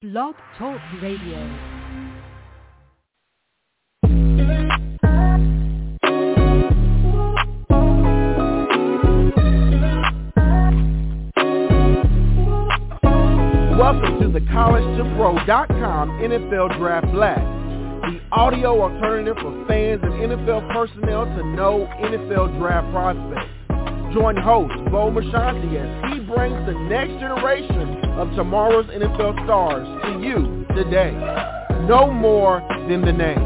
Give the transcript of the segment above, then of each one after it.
Blog Talk Radio. Welcome to the CollegeToPro.com NFL Draft Blast, the audio alternative for fans and NFL personnel to know NFL draft prospects. Join host Bo Marchionte as he brings the next generation of tomorrow's NFL stars to you today. No more than the name.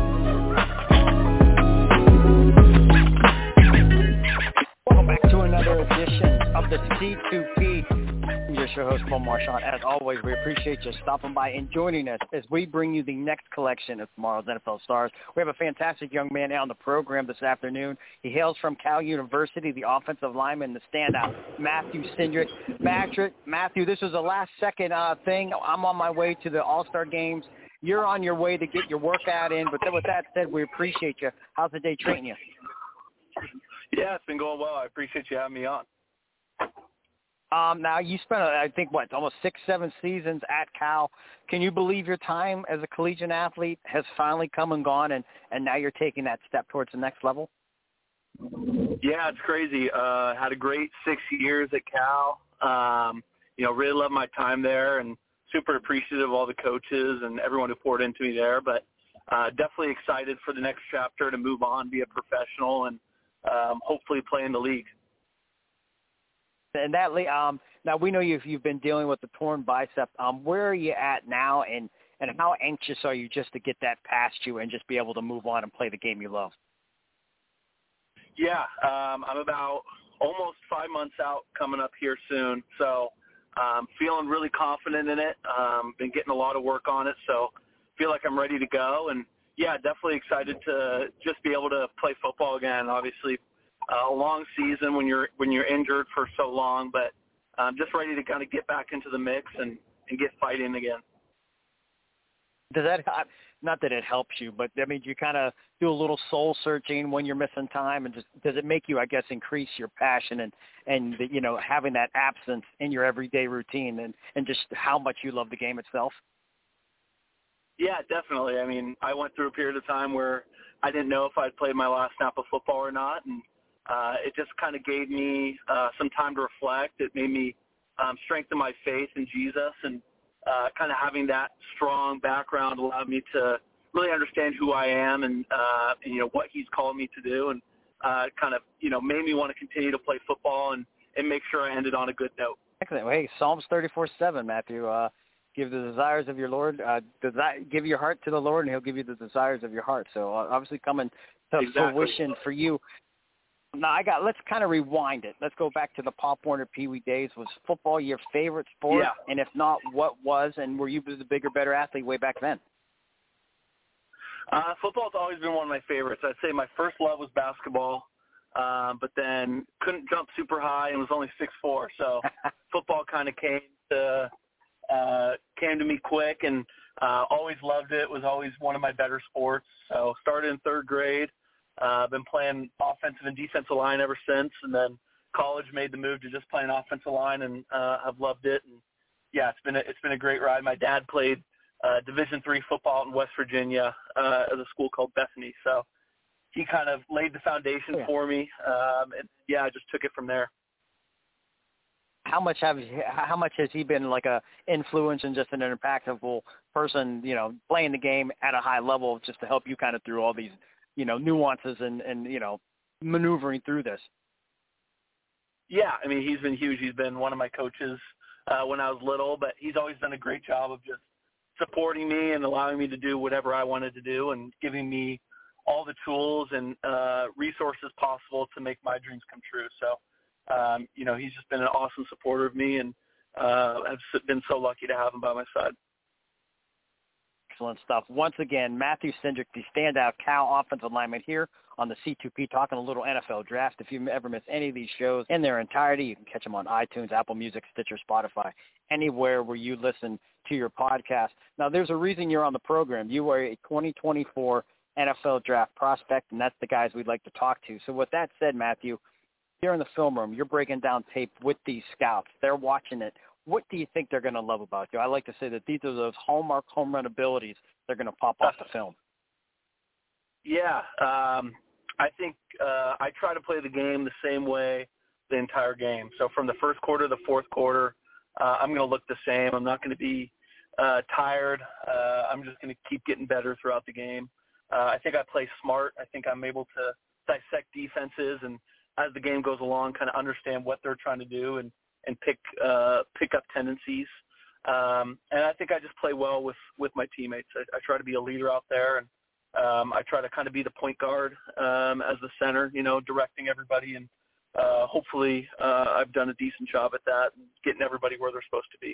Welcome back to another edition of the C2P. I'm your show host, Bo Marchionte. As always, we appreciate you stopping by and joining us as we bring you the next collection of tomorrow's NFL stars. We have a fantastic young man on the program this afternoon. He hails from Cal University, the offensive lineman, the standout, Matthew Cindric. Matthew, this is a last-second thing. I'm on my way to the All-Star Games. You're on your way to get your workout in. But with that said, we appreciate you. How's the day treating you? Yeah, it's been going well. I appreciate you having me on. Now, you spent, I think, almost 6-7 seasons at Cal. Can you believe your time as a collegiate athlete has finally come and gone, and now you're taking that step towards the next level? Yeah, it's crazy. Had a great 6 years at Cal. Really loved my time there and super appreciative of all the coaches and everyone who poured into me there. But definitely excited for the next chapter to move on, be a professional, and hopefully play in the league. And that, now we know you've been dealing with the torn bicep. Where are you at now, and how anxious are you just to get that past you and just be able to move on and play the game you love? Yeah, I'm about almost 5 months out, coming up here soon. So feeling really confident in it. Been getting a lot of work on it, so feel like I'm ready to go. And, yeah, definitely excited to just be able to play football again. Obviously, a long season when you're injured for so long, but just ready to kind of get back into the mix and get fighting again. Does that, not that it helps you, but I mean, do you kind of do a little soul searching when you're missing time, and just does it make you, I guess, increase your passion and having that absence in your everyday routine and just how much you love the game itself? Yeah, definitely. I mean, I went through a period of time where I didn't know if I'd played my last snap of football or not, and it just kind of gave me some time to reflect. It made me strengthen my faith in Jesus, and kind of having that strong background allowed me to really understand who I am and what he's called me to do, and kind of, made me want to continue to play football and make sure I ended on a good note. Excellent. Well, hey, Psalms 34:7, Matthew. Give the desires of your Lord. Give your heart to the Lord, and he'll give you the desires of your heart. So obviously coming to fruition for you. Now, let's kind of rewind it. Let's go back to the Pop Warner Pee Wee days. Was football your favorite sport? Yeah. And if not, what was? And were you the bigger, better athlete way back then? Football's always been one of my favorites. I'd say my first love was basketball, but then couldn't jump super high and was only 6'4". So football kind of came to me quick, and always loved it. Was always one of my better sports. So started in third grade. Been playing offensive and defensive line ever since, and then college made the move to just playing offensive line, and I've loved it. And yeah, it's been a great ride. My dad played Division III football in West Virginia at a school called Bethany, so he kind of laid the foundation for me. And yeah, I just took it from there. How much has he been like a influence and just an impactful person, playing the game at a high level just to help you kind of through all these nuances and maneuvering through this? Yeah, I mean, he's been huge. He's been one of my coaches when I was little, but he's always done a great job of just supporting me and allowing me to do whatever I wanted to do and giving me all the tools and resources possible to make my dreams come true. So, he's just been an awesome supporter of me, and I've been so lucky to have him by my side. Excellent stuff. Once again, Matthew Cindric, the standout Cal offensive lineman here on the C2P, talking a little NFL draft. If you ever miss any of these shows in their entirety, you can catch them on iTunes, Apple Music, Stitcher, Spotify, anywhere where you listen to your podcast. Now, there's a reason you're on the program. You are a 2024 NFL draft prospect, and that's the guys we'd like to talk to. So with that said, Matthew, you're in the film room. You're breaking down tape with these scouts. They're watching it. what do you think they're going to love about you? I like to say that these are those hallmark home run abilities they're going to pop off the film. Yeah, I think I try to play the game the same way the entire game. So from the first quarter to the fourth quarter, I'm going to look the same. I'm not going to be tired. I'm just going to keep getting better throughout the game. I think I play smart. I think I'm able to dissect defenses and as the game goes along, kind of understand what they're trying to do and pick up tendencies. And I think I just play well with my teammates. I try to be a leader out there, and I try to kind of be the point guard as the center, directing everybody. And hopefully I've done a decent job at that and getting everybody where they're supposed to be.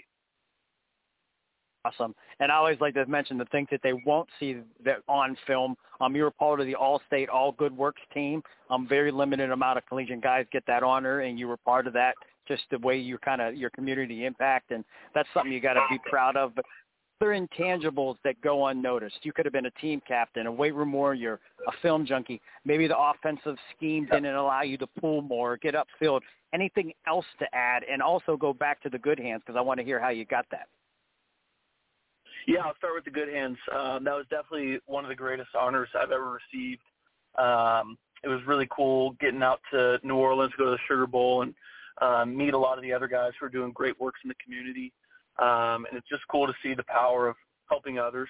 Awesome. And I always like to mention the things that they won't see that on film. You were part of the All-State All Good Works team. Very limited amount of collegiate guys get that honor, and you were part of that, just the way you kind of your community impact, and that's something you got to be proud of. But other intangibles that go unnoticed. You could have been a team captain, a weight room warrior, a film junkie. Maybe the offensive scheme didn't allow you to pull more, get upfield. Anything else to add? And also go back to the good hands, because I want to hear how you got that. Yeah, I'll start with the good hands. That was definitely one of the greatest honors I've ever received. It was really cool getting out to New Orleans to go to the Sugar Bowl and meet a lot of the other guys who are doing great works in the community. And it's just cool to see the power of helping others.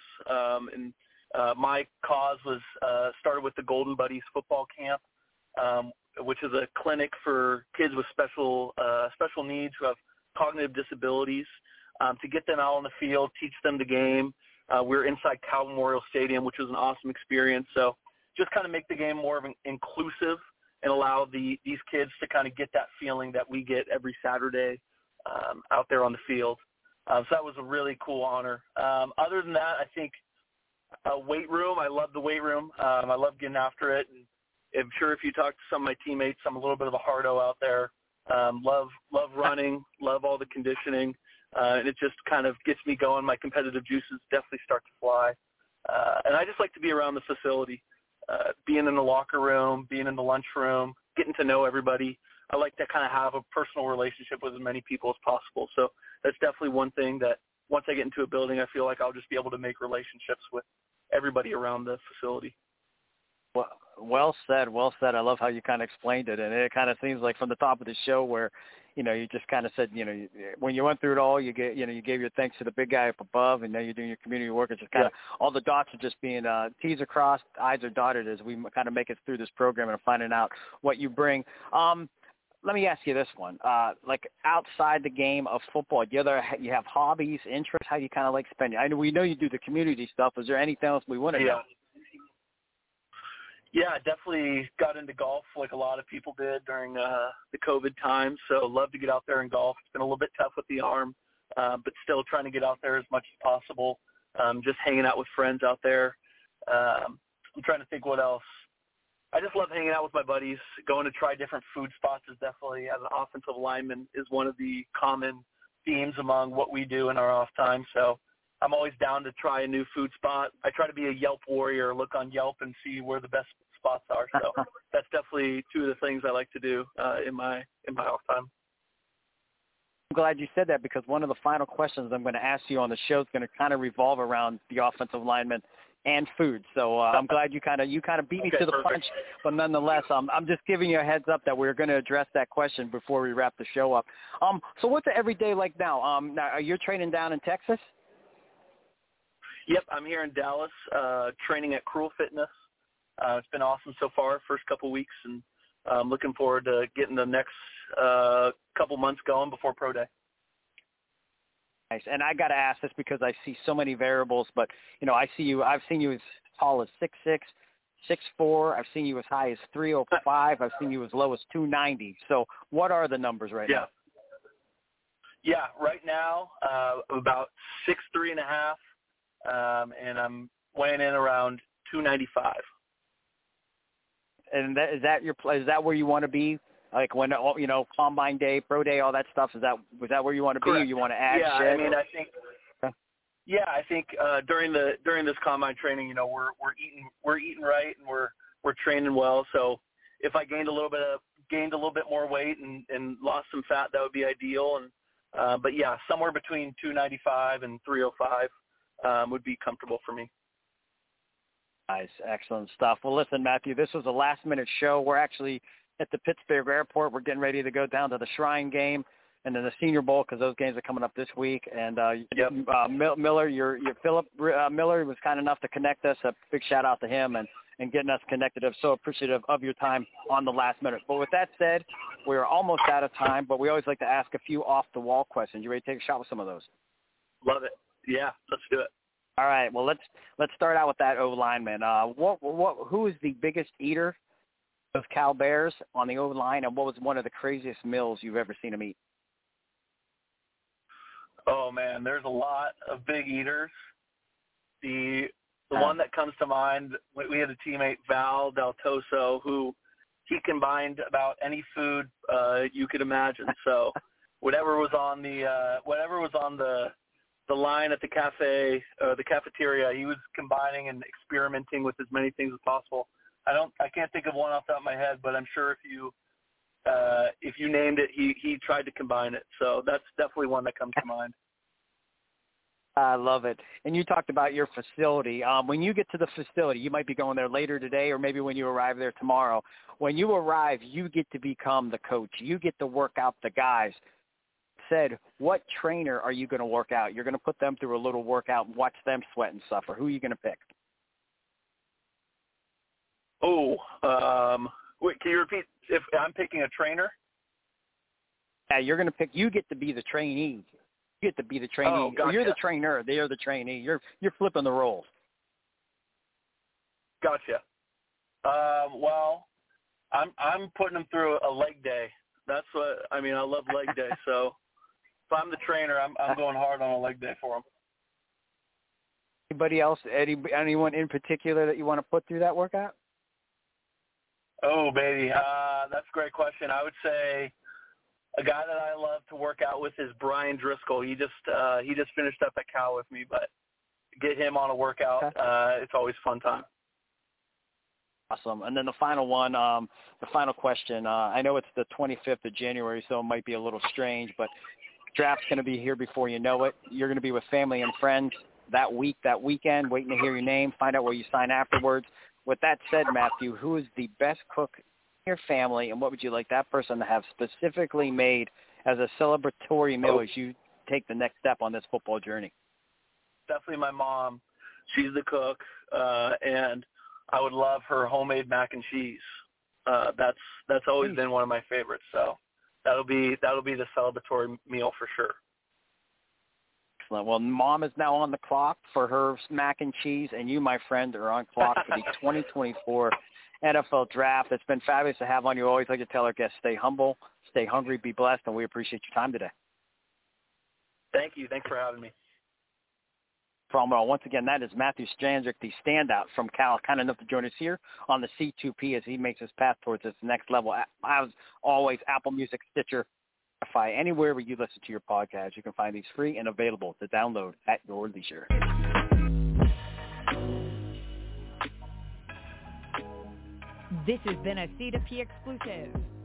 My cause was started with the Golden Buddies football camp, which is a clinic for kids with special needs who have cognitive disabilities. To get them out on the field, teach them the game. We're inside Cal Memorial Stadium, which was an awesome experience. So just kind of make the game more of an inclusive and allow these kids to kind of get that feeling that we get every Saturday out there on the field. So that was a really cool honor. Other than that, I think weight room, I love the weight room. I love getting after it. And I'm sure if you talk to some of my teammates, I'm a little bit of a hardo out there. Love running, love all the conditioning. And it just kind of gets me going. My competitive juices definitely start to fly. And I just like to be around the facility, being in the locker room, being in the lunchroom, getting to know everybody. I like to kind of have a personal relationship with as many people as possible. So that's definitely one thing that once I get into a building, I feel like I'll just be able to make relationships with everybody around the facility. Well said. I love how you kind of explained it. And it kind of seems like from the top of the show where, you just kind of said, when you went through it all, you gave your thanks to the big guy up above, and now you're doing your community work. It's just kind of all the dots are just being T's are crossed, I's are dotted as we kind of make it through this program and finding out what you bring. Let me ask you this one. Like outside the game of football, you have hobbies, interests, how do you kind of like spend it? I know we know you do the community stuff. Is there anything else we want to know? Yeah, I definitely got into golf like a lot of people did during the COVID time. So love to get out there and golf. It's been a little bit tough with the arm, but still trying to get out there as much as possible. Just hanging out with friends out there. I'm trying to think what else. I just love hanging out with my buddies. Going to try different food spots is definitely, as an offensive lineman, is one of the common themes among what we do in our off time. So I'm always down to try a new food spot. I try to be a Yelp warrior, look on Yelp and see where the best spots are. So that's definitely two of the things I like to do in my off time. I'm glad you said that, because one of the final questions I'm going to ask you on the show is going to kind of revolve around the offensive lineman and food. So I'm glad you kind of beat me to the punch, but nonetheless, I'm just giving you a heads up that we're going to address that question before we wrap the show up. So what's the everyday like now? Now, are you training down in Texas? Yep, I'm here in Dallas, training at Cruel Fitness. It's been awesome so far, first couple weeks, and I'm looking forward to getting the next couple months going before Pro Day. Nice. And I got to ask this because I see so many variables, but, I've seen you as tall as 6'6", 6'4". I've seen you as high as 305. I've seen you as low as 290. So what are the numbers right now? Yeah, right now, about 6'3.5", and I'm weighing in around 295. And is that where you want to be? Like when, Combine Day, Pro Day, all that stuff, was that where you want to be? Correct. Or you want to add shit? I think during this Combine training, we're eating right, and we're training well. So if I gained a little bit more weight and lost some fat, that would be ideal. And But yeah, somewhere between 295 and 305 would be comfortable for me. Nice. Excellent stuff. Well, listen, Matthew, this was a last-minute show. We're actually at the Pittsburgh airport. We're getting ready to go down to the Shrine game and then the Senior Bowl because those games are coming up this week. And Miller, Philip Miller was kind enough to connect us. A big shout-out to him and getting us connected. I'm so appreciative of your time on the last minute. But with that said, we're almost out of time, but we always like to ask a few off-the-wall questions. You ready to take a shot with some of those? Love it. Yeah, let's do it. All right. Well, let's start out with that O-lineman. Who is the biggest eater of Cal Bears on the O-line, and what was one of the craziest meals you've ever seen him eat? Oh man, there's a lot of big eaters. The one that comes to mind, we had a teammate, Val Del Toso, who he combined about any food you could imagine. So whatever was on the line at the cafe, the cafeteria, he was combining and experimenting with as many things as possible. I can't think of one off the top of my head, but I'm sure if you named it, he tried to combine it. So that's definitely one that comes to mind. I love it. And you talked about your facility. When you get to the facility, you might be going there later today or maybe when you arrive there tomorrow. When you arrive, you get to become the coach. You get to work out the guys. Said, what trainer are you going to work out? You're going to put them through a little workout and watch them sweat and suffer. Who are you going to pick? Wait, can you repeat? If I'm picking a trainer? Yeah, you're going to pick. You get to be the trainee. You get to be the trainee. Oh, gotcha. You're the trainer. They're the trainee. You're flipping the roles. Gotcha. Well, I'm putting them through a leg day. That's what I mean. I love leg day. So if I'm the trainer, I'm going hard on a leg day for them. Anybody else? Anyone in particular that you want to put through that workout? Oh, baby. That's a great question. I would say a guy that I love to work out with is Brian Driscoll. He just finished up at Cal with me, but get him on a workout. Okay. It's always a fun time. Awesome. And then the final one, the final question. I know it's the 25th of January, so it might be a little strange, but draft's going to be here before you know it. You're going to be with family and friends that weekend, waiting to hear your name, find out where you sign afterwards. With that said, Matthew, who is the best cook in your family, and what would you like that person to have specifically made as a celebratory meal as you take the next step on this football journey? Definitely my mom. She's the cook, and I would love her homemade mac and cheese. That's always been one of my favorites. So that'll be the celebratory meal for sure. Excellent. Well, Mom is now on the clock for her mac and cheese, and you, my friend, are on clock for the 2024 NFL Draft. It's been fabulous to have on you. Always like to tell our guests, stay humble, stay hungry, be blessed, and we appreciate your time today. Thank you. Thanks for having me. Once again, that is Matthew Stranczyk, the standout from Cal, kind enough to join us here on the C2P as he makes his path towards this next level. As always, Apple Music, Stitcher, Spotify, anywhere where you listen to your podcast. You can find these free and available to download at your leisure. This has been a C2P exclusive.